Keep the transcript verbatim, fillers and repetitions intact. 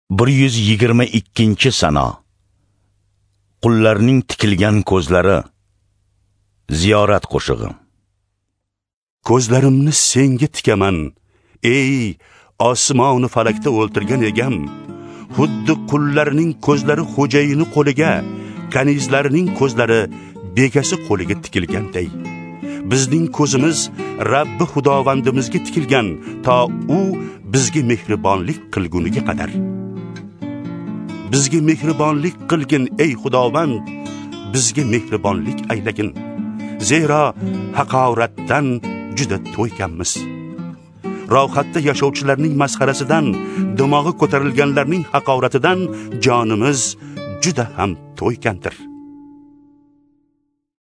bir yuz yigirma ikkinchi sana. Qullarning tikilgan ko'zlari. Ziyorat qo'shig'i. Ko'zlarimni senga tikaman, ey osmonni falakda o'ltirgan egam. Xuddi qullarning ko'zlari xo'jayini qo'liga, kanizlarning ko'zlari begasi qo'liga tikilganday. Bizning ko'zimiz Rabbi Xudovandimizga tikilgan, to u bizga mehribonlik qilguniga qadar. Bizga mehribonlik qilgin ey Xudovand, bizga mehribonlik aylagin. Zero haqoratdan juda to'ykanmiz. Rohatda yashovchilarning masxarasidan, dimog'i ko'tarilganlarning haqoratidan jonimiz juda ham to'ykandir.